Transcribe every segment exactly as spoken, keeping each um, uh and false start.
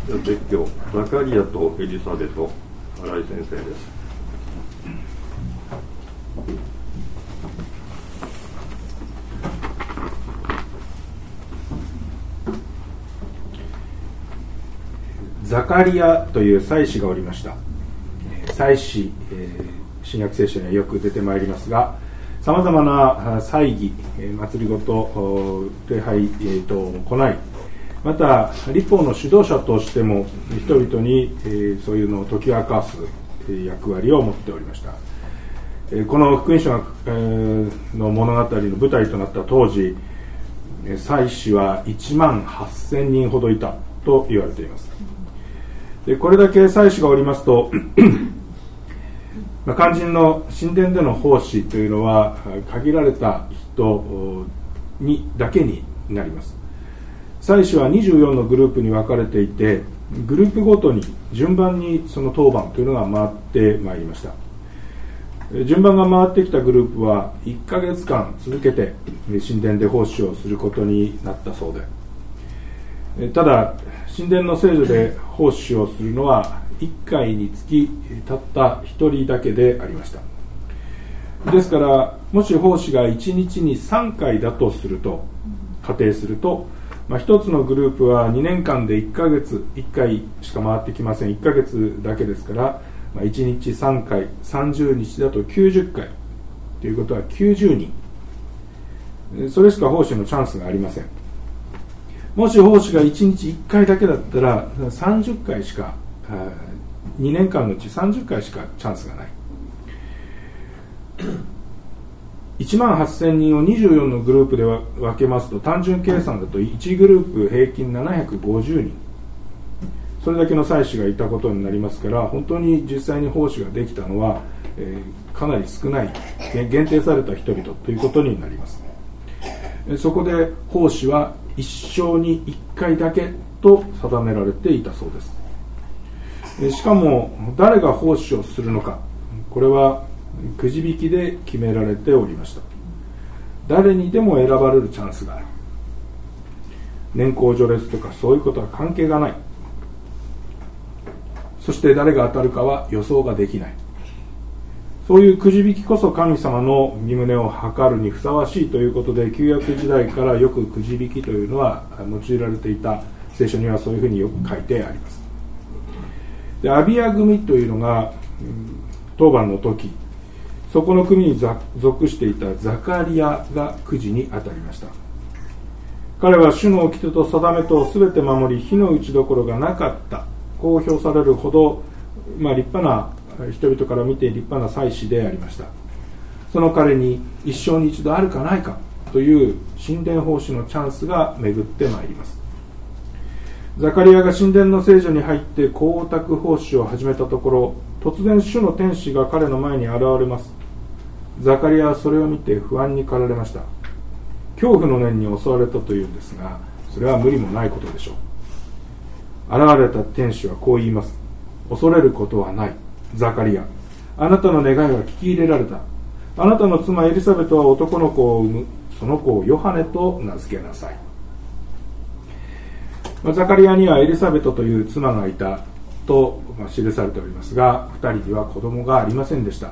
別居ザカリアとエリサベト、新井先生です。 ザカリアという祭司がおりました。祭司、えー、新約聖書にはよく出てまいりますが、さまざまな祭儀、祭りごと、礼拝等を行い、また律法の指導者としても人々に、えー、そういうのを解き明かす役割を持っておりました。えー、この福音書の物語の舞台となった当時、祭司はいちまんはっせんにんほどいたと言われています。でこれだけ祭司がおりますとまあ、肝心の神殿での奉仕というのは限られた人にだけになります。祭司はにじゅうよんのグループに分かれていて、グループごとに順番にその当番というのが回ってまいりました。順番が回ってきたグループはいっかげつかん続けて神殿で奉仕をすることになったそうで、ただ神殿の聖所で奉仕をするのはいっかいにつきたったひとりだけでありました。ですからもし奉仕がいちにちにさんかいだとすると仮定すると、まあ、ひとつのグループはにねんかんでいっかげついっかいしか回ってきません。いっかげつだけですから、まあ、いちにちさんかいさんじゅうにちだときゅうじゅっかいということはきゅうじゅうにん、それしか奉仕のチャンスがありません。もし奉仕がいちにちいっかいだけだったらさんじゅっかいしか、にねんかんのうちさんじゅっかいしかチャンスがない。いちまんはっせんにんをにじゅうよんのグループで分けますと、単純計算だといちグループ平均ななひゃくごじゅうにん、それだけの祭司がいたことになりますから、本当に実際に奉仕ができたのは、えー、かなり少ない、限定された人々ということになります。そこで奉仕は一生にいっかいだけと定められていたそうです。しかも誰が奉仕をするのか、これはくじ引きで決められておりました。誰にでも選ばれるチャンスがある。年功序列とかそういうことは関係がない。そして誰が当たるかは予想ができない。そういうくじ引きこそ神様の御胸を測るにふさわしいということで、旧約時代からよくくじ引きというのは用いられていた。聖書にはそういうふうによく書いてあります。でアビア組というのが、うん、当番の時、そこの組に属していたザカリアがくじに当たりました。彼は主の掟と定めとをすべて守り、火の打ちどころがなかったこう評されるほど、まあ、立派な人々から見て立派な祭司でありました。その彼に一生に一度あるかないかという神殿奉仕のチャンスが巡ってまいります。ザカリアが神殿の聖所に入って光沢奉仕を始めたところ、突然主の天使が彼の前に現れます。ザカリアはそれを見て不安に駆られました。恐怖の念に襲われたというんですが、それは無理もないことでしょう。現れた天使はこう言います。恐れることはない。ザカリア、あなたの願いは聞き入れられた。あなたの妻エリザベトは男の子を産む。その子をヨハネと名付けなさい。ザカリアにはエリザベトという妻がいたと記されておりますが、ふたりには子供がありませんでした。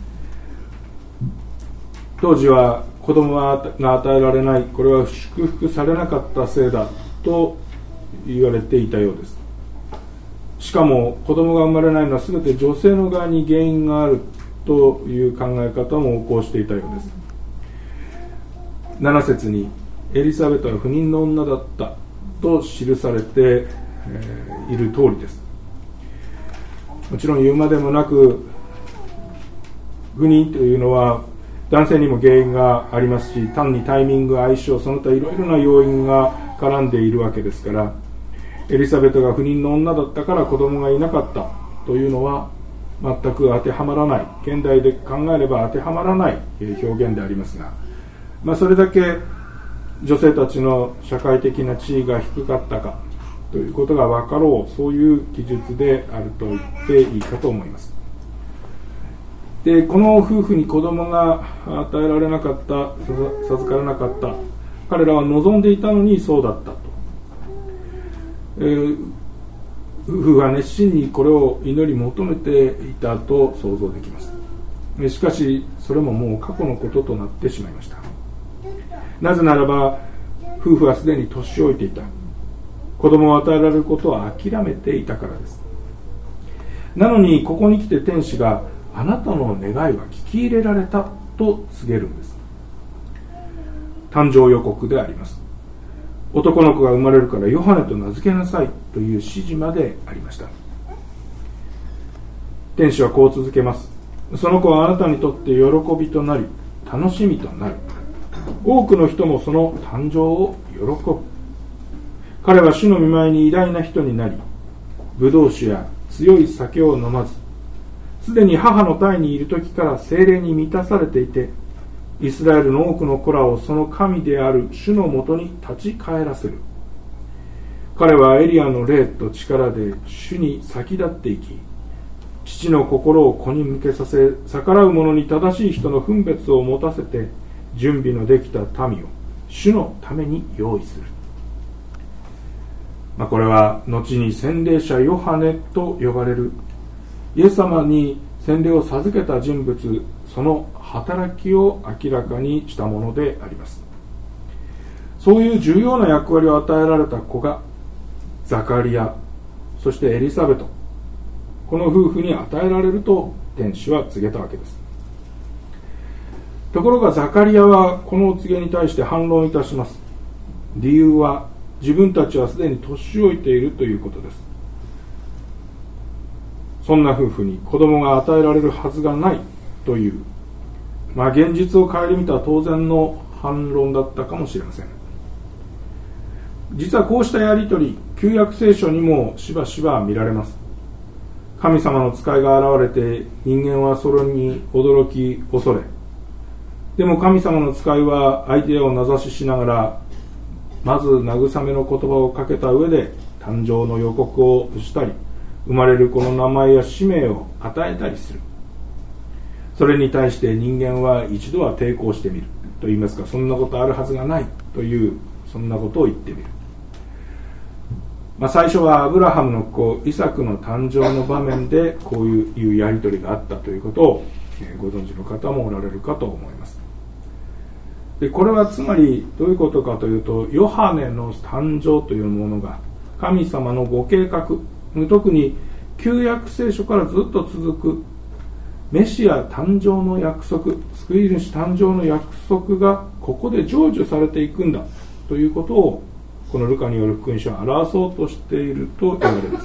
当時は子供が与えられない、これは祝福されなかったせいだと言われていたようです。しかも子供が生まれないのは全て女性の側に原因があるという考え方も横行していたようです。なな節にエリザベトは不妊の女だったと記されている通りです。もちろん言うまでもなく、不妊というのは男性にも原因がありますし、単にタイミング、相性、その他いろいろな要因が絡んでいるわけですから、エリザベトが不妊の女だったから子供がいなかったというのは全く当てはまらない、現代で考えれば当てはまらない表現でありますが、まあ、それだけ女性たちの社会的な地位が低かったかということが分かろう、そういう記述であると言っていいかと思います。でこの夫婦に子供が与えられなかった、授からなかった、彼らは望んでいたのにそうだったと、えー、 夫婦は熱心にこれを祈り求めていたと想像できます。しかしそれももう過去のこととなってしまいました。なぜならば夫婦はすでに年老いていた。子供を与えられることを諦めていたからです。なのにここに来て天使があなたの願いは聞き入れられたと告げるんです。誕生予告であります。男の子が生まれるからヨハネと名付けなさいという指示までありました。天使はこう続けます。その子はあなたにとって喜びとなり楽しみとなる。多くの人もその誕生を喜ぶ。彼は主の御前に偉大な人になり、ブドウ酒や強い酒を飲まず、すでに母の胎にいる時から聖霊に満たされていて、イスラエルの多くの子らをその神である主のもとに立ち返らせる。彼はエリアの霊と力で主に先立っていき、父の心を子に向けさせ、逆らう者に正しい人の分別を持たせて、準備のできた民を主のために用意する。まあ、これは後に洗礼者ヨハネと呼ばれるイエス様に洗礼を授けた人物、その働きを明らかにしたものであります。そういう重要な役割を与えられた子がザカリア、そしてエリザベト、この夫婦に与えられると天使は告げたわけです。ところがザカリアはこの告げに対して反論いたします。理由は自分たちはすでに年老いているということです。そんな夫婦に子供が与えられるはずがないという、まあ現実を顧みた当然の反論だったかもしれません。実はこうしたやりとり、旧約聖書にもしばしば見られます。神様の使いが現れて人間はそれに驚き恐れ、でも神様の使いは相手を名指ししながらまず慰めの言葉をかけた上で誕生の予告をしたり、生まれる子の名前や使命を与えたりする。それに対して人間は一度は抵抗してみると言いますか、そんなことあるはずがないという、そんなことを言ってみる。まあ、最初はアブラハムの子イサクの誕生の場面でこういうやり取りがあったということをご存知の方もおられるかと思います。でこれはつまりどういうことかというと、ヨハネの誕生というものが神様のご計画、特に旧約聖書からずっと続くメシア誕生の約束、救い主誕生の約束がここで成就されていくんだということを、このルカによる福音書は表そうとしていると言われます。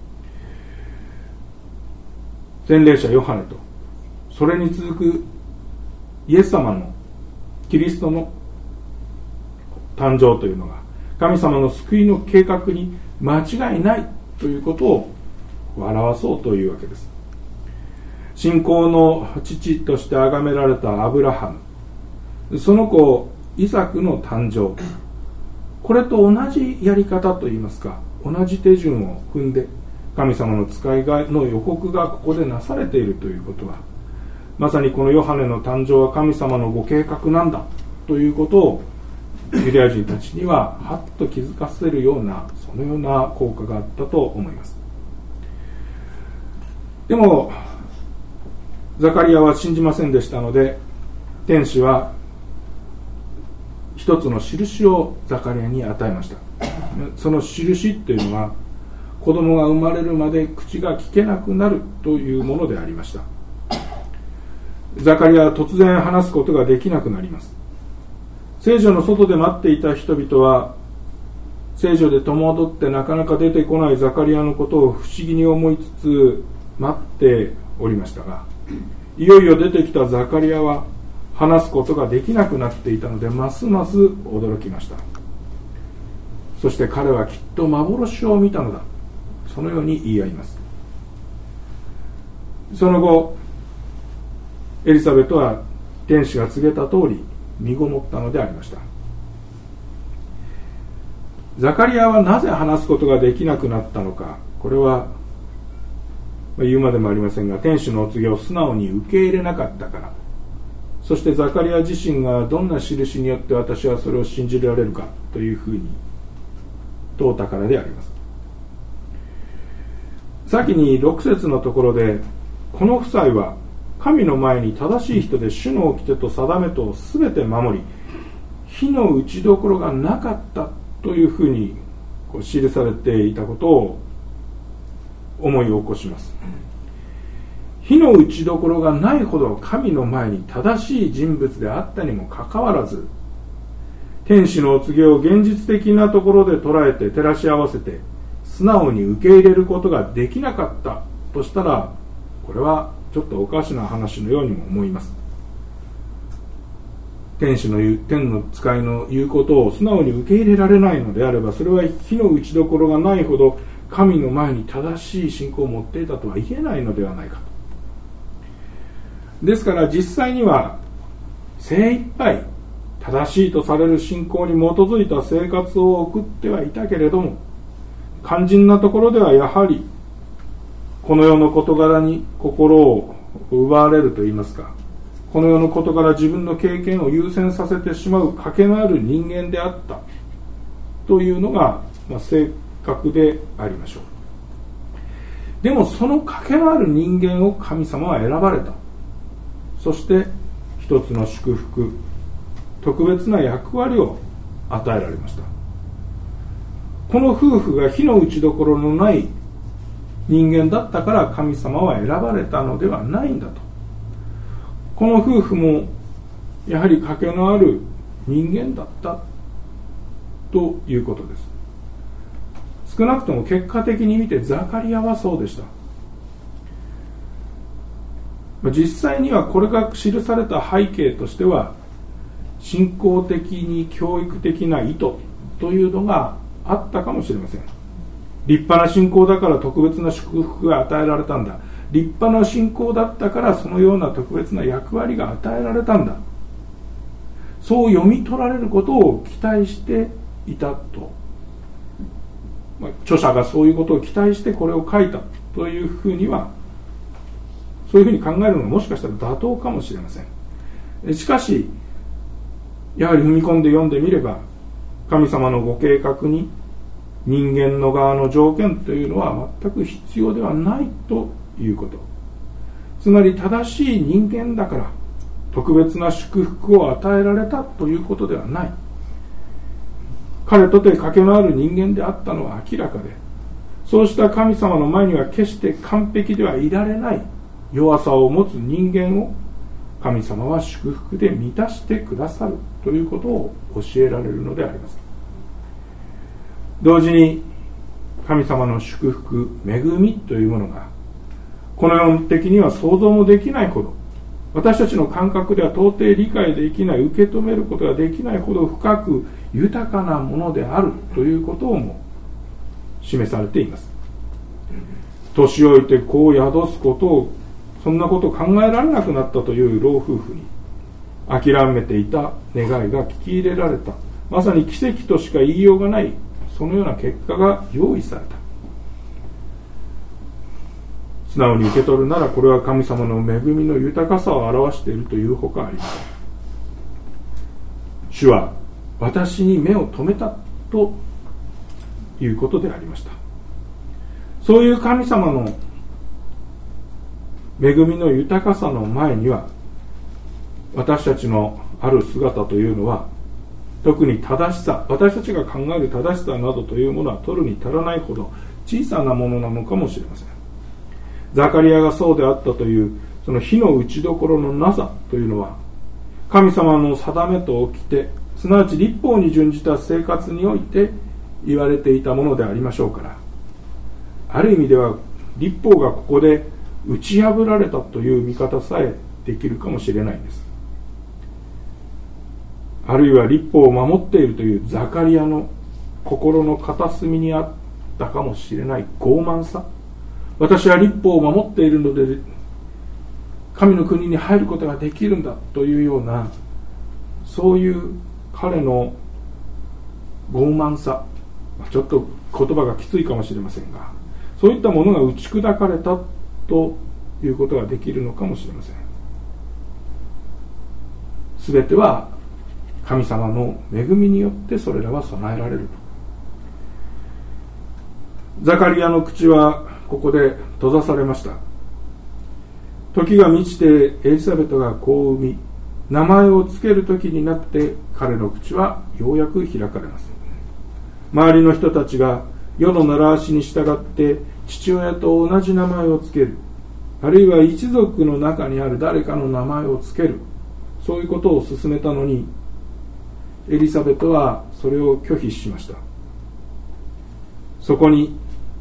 洗礼者ヨハネとそれに続くイエス様のキリストの誕生というのが神様の救いの計画に間違いないということを表そうというわけです。信仰の父として崇められたアブラハム、その子イサクの誕生、これと同じやり方といいますか、同じ手順を踏んで神様の使いの予告がここでなされているということは、まさにこのヨハネの誕生は神様のご計画なんだということをユダヤ人たちにははっと気づかせるような、そのような効果があったと思います。でもザカリアは信じませんでしたので、天使は一つの印をザカリアに与えました。その印というのは、子供が生まれるまで口が聞けなくなるというものでありました。ザカリアは突然話すことができなくなります。聖女の外で待っていた人々は、聖女で戸惑ってなかなか出てこないザカリアのことを不思議に思いつつ待っておりましたが、いよいよ出てきたザカリアは話すことができなくなっていたので、ますます驚きました。そして彼はきっと幻を見たのだ、そのように言い合います。その後エリザベトは天使が告げた通り身ごもったのでありました。ザカリアはなぜ話すことができなくなったのか、これは言うまでもありませんが、天使のお告げを素直に受け入れなかったから、そしてザカリア自身がどんな印によって私はそれを信じられるかというふうに問うたからであります。 先にろく節のところで、この夫妻は神の前に正しい人で主の掟と定めとをすべて守り、火の打ちどころがなかったというふうにこう記されていたことを思い起こします。火の打ちどころがないほど神の前に正しい人物であったにもかかわらず、天使のお告げを現実的なところで捉えて照らし合わせて素直に受け入れることができなかったとしたら、これはちょっとおかしな話のようにも思います。天使の言う、天の使いの言うことを素直に受け入れられないのであれば、それは火の打ちどころがないほど神の前に正しい信仰を持っていたとは言えないのではないかと。ですから実際には精一杯正しいとされる信仰に基づいた生活を送ってはいたけれども、肝心なところではやはりこの世の事柄に心を奪われるといいますか、この世の事柄自分の経験を優先させてしまう賭けのある人間であったというのが、まあ、正確でありましょう。でもその賭けのある人間を神様は選ばれた。そして一つの祝福、特別な役割を与えられました。この夫婦が火の打ちどころのない人間だったから神様は選ばれたのではないんだと。この夫婦もやはり賭けのある人間だったということです。少なくとも結果的に見てザカリアはそうでした。実際にはこれが記された背景としては、信仰的に教育的な意図というのがあったかもしれません。立派な信仰だから特別な祝福が与えられたんだ。立派な信仰だったからそのような特別な役割が与えられたんだ。そう読み取られることを期待していたと、まあ、著者がそういうことを期待してこれを書いたというふうには、そういうふうに考えるのがもしかしたら妥当かもしれません。しかしやはり踏み込んで読んでみれば、神様のご計画に人間の側の条件というのは全く必要ではないということ。つまり正しい人間だから特別な祝福を与えられたということではない。彼とて賭けのある人間であったのは明らかで、そうした神様の前には決して完璧ではいられない弱さを持つ人間を神様は祝福で満たしてくださるということを教えられるのであります。同時に神様の祝福、恵みというものがこの世的には想像もできないほど、私たちの感覚では到底理解できない、受け止めることができないほど深く豊かなものであるということをも示されています。年老いて子を宿すことを、そんなことを考えられなくなったという老夫婦に諦めていた願いが聞き入れられた、まさに奇跡としか言いようがない、そのような結果が用意された。素直に受け取るなら、これは神様の恵みの豊かさを表しているというほかありません。主は私に目を留めたということでありました。そういう神様の恵みの豊かさの前には、私たちのある姿というのは、特に正しさ、私たちが考える正しさなどというものは取るに足らないほど小さなものなのかもしれません。ザカリアがそうであったというその火の打ちどころのなさというのは、神様の定めと掟、すなわち律法に準じた生活において言われていたものでありましょうから、ある意味では律法がここで打ち破られたという見方さえできるかもしれないんです。あるいは律法を守っているというザカリアの心の片隅にあったかもしれない傲慢さ、私は律法を守っているので神の国に入ることができるんだというような、そういう彼の傲慢さ、ちょっと言葉がきついかもしれませんが、そういったものが打ち砕かれたということができるのかもしれません。すべては神様の恵みによってそれらは備えられると。ザカリアの口はここで閉ざされました。時が満ちてエリザベトが子を産み、名前をつける時になって彼の口はようやく開かれます。周りの人たちが世の習わしに従って父親と同じ名前をつける、あるいは一族の中にある誰かの名前をつける、そういうことを勧めたのに、エリザベトはそれを拒否しました。そこに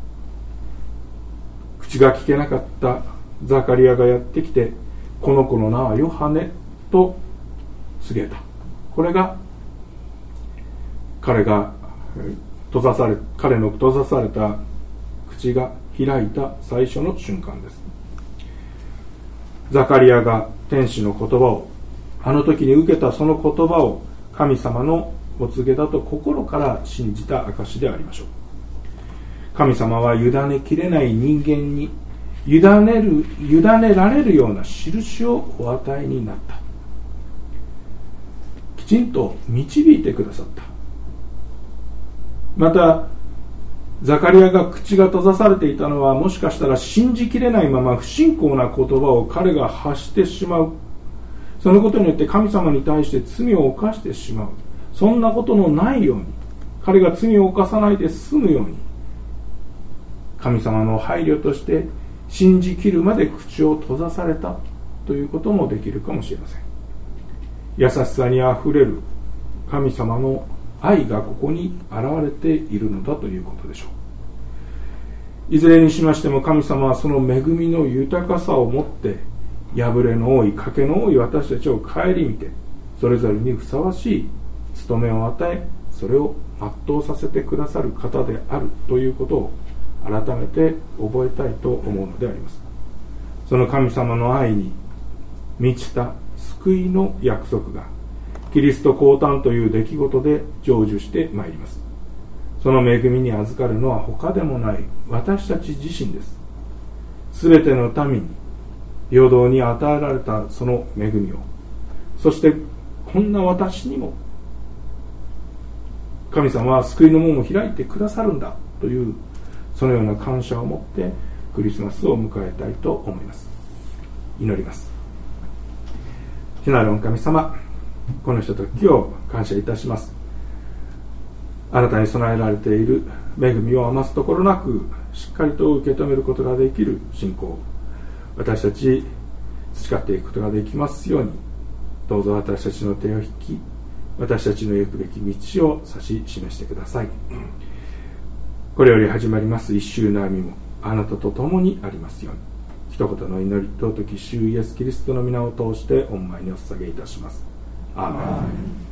口が聞けなかったザカリアがやってきて、この子の名はヨハネと告げた。これが彼が閉ざされ彼の閉ざされた口が開いた最初の瞬間です。ザカリアが天使の言葉を、あの時に受けたその言葉を神様のお告げだと心から信じた証でありましょう。神様は委ねきれない人間に委ねる委ねられるような印をお与えになった。きちんと導いてくださった。またザカリアが口が閉ざされていたのは、もしかしたら信じきれないまま不信仰な言葉を彼が発してしまう、そのことによって神様に対して罪を犯してしまう、そんなことのないように、彼が罪を犯さないで済むように、神様の配慮として信じきるまで口を閉ざされたということもできるかもしれません。優しさにあふれる神様の愛がここに現れているのだということでしょう。いずれにしましても神様はその恵みの豊かさをもって、破れの多い賭けの多い私たちを顧みて、それぞれにふさわしい務めを与え、それを全うさせてくださる方であるということを改めて覚えたいと思うのであります。その神様の愛に満ちた救いの約束がキリスト降誕という出来事で成就してまいります。その恵みに預かるのは他でもない私たち自身です。すべての民に平等に与えられたその恵みを、そしてこんな私にも神様は救いの門を開いてくださるんだという、そのような感謝を持ってクリスマスを迎えたいと思います。祈ります。主なる御神様、このひとときを感謝いたします。あなたに備えられている恵みを余すところなくしっかりと受け止めることができる信仰を私たち培っていくことができますように、どうぞ私たちの手を引き、私たちの行くべき道を指し示してください。これより始まります一週の歩みもあなたと共にありますように。一言の祈り、尊き主イエスキリストの皆を通して御前にお捧げいたします。アーメン。